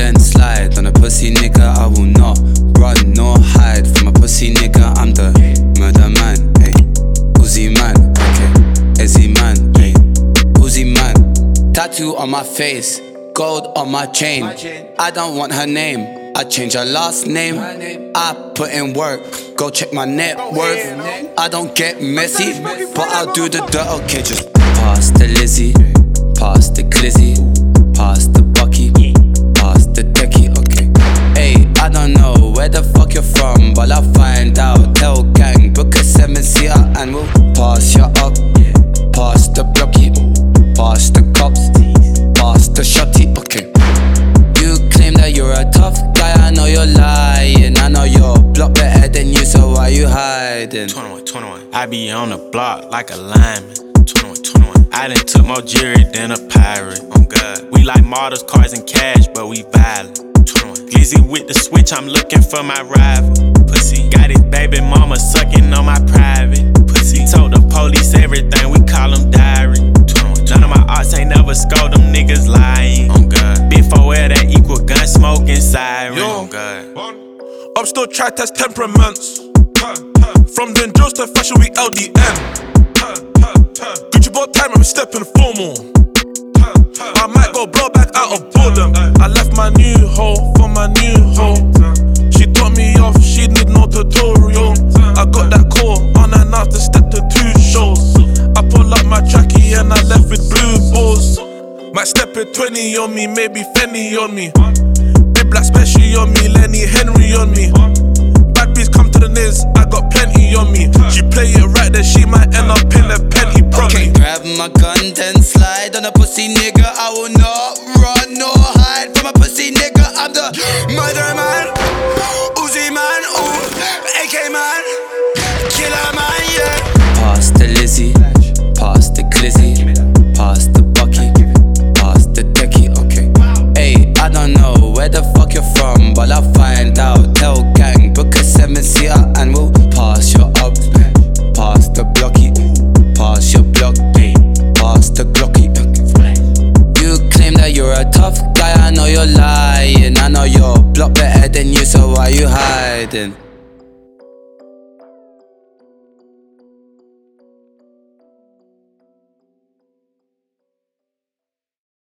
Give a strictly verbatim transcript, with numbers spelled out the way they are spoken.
then slide. On a pussy nigga, I will not run nor hide. From a pussy nigga, I'm the murder man, ayy. Uzi man, okay. Ezzy man, ayy. Uzi man. Tattoo on my face, gold on my chain. I don't want her name, I change her last name. I put in work, go check my net worth. I don't get messy, but I'll do the dirt. Okay, just pass the Lizzie, pass the Glizzy, pass the Bucky, pass the Decky. Okay, hey, I don't know where the fuck you're from, but I'll find out. Tell gang, book a seven-seater and we'll pass you up. Pass the blocky, pass the cops, pass the shotty. Okay, you claim that you're a tough guy, I know you're lying. I know your block better than you, so why you hiding? twenty-one, twenty-one. I be on the block like a lineman. twenty-one, twenty-one. I done took more jewelry than a pirate. On God. We like models, cars, and cash, but we violent. twenty-one. Glizzy with the switch, I'm looking for my rival. Pussy. Got his baby mama sucking on my private. Pussy. Told the police everything, we call them diary. twenty-one. None of my arts ain't never scored, them niggas lying. On God. Big four L that equal gun smoking siren. On God. I'm still try test temperaments. From then Jones to fashion, we L D N. Gucci bought time, I'm stepping formal. I might go blow back out of boredom. I left my new hoe for my new hoe. She taught me off, she need no tutorial. I got that call on and out to step to two shows. I pull up my trackie and I left with blue balls. Might step at twenty on me, maybe Fenny on me. Big black special on me, Lenny Henry on me. Bad beats come to the Niz, I got plenty on me. She play it right, then she might end up in a penny probably. Okay, grab my gun, then slide on a pussy nigga. I will not run nor hide from a pussy nigga. I'm the murder man, Uzi man, ooh, A K man, killer man, yeah. Pass the Lizzie, pass the Glizzy, pass the Bucky, pass the Decky. Okay, hey, I don't know where the fuck you're from, but I'll find out. Tell gang, book a seven-seater and we'll pass you up. Pass the blocky, pass your block, pass the glocky. You claim that you're a tough guy, I know you're lying. I know your block better than you, so why you hiding?